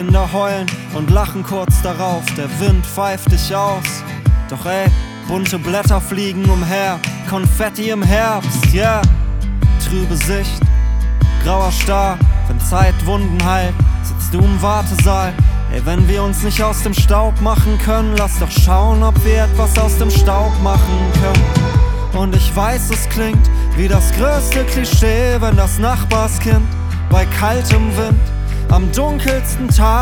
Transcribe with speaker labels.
Speaker 1: Kinder heulen und lachen kurz darauf, der Wind pfeift dich aus. Doch ey, bunte Blätter fliegen umher, Konfetti im Herbst, yeah. Trübe Sicht, grauer Star, wenn Zeit Wunden heilt, sitzt du im Wartesaal. Ey, wenn wir uns nicht aus dem Staub machen können, lass doch schauen, ob wir etwas aus dem Staub machen können. Und ich weiß, es klingt wie das größte Klischee, wenn das Nachbarskind bei kaltem Wind am dunkelsten Tag